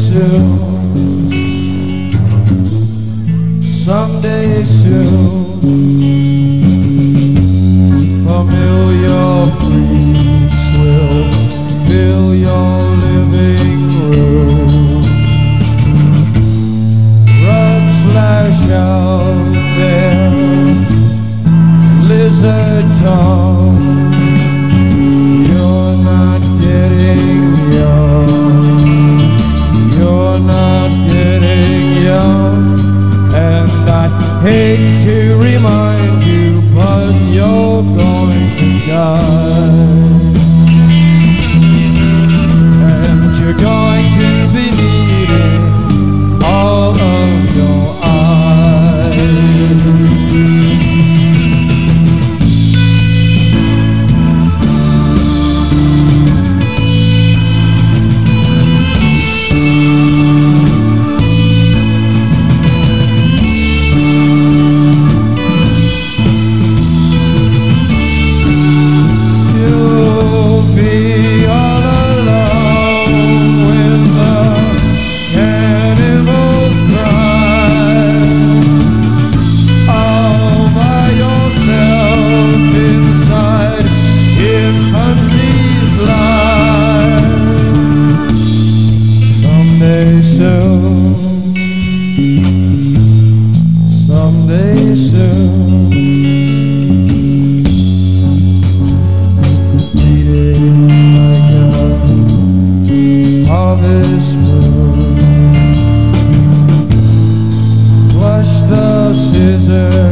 soon, someday soon, familiar freaks will fill your living room. Rugs lash out there, lizard tongue. You're not getting young, you're not getting young, and I hate to remind you, but you're going to die, and you're going to be needing all of your eyes. Someday soon, beating like a harvest moon, flush the scissors.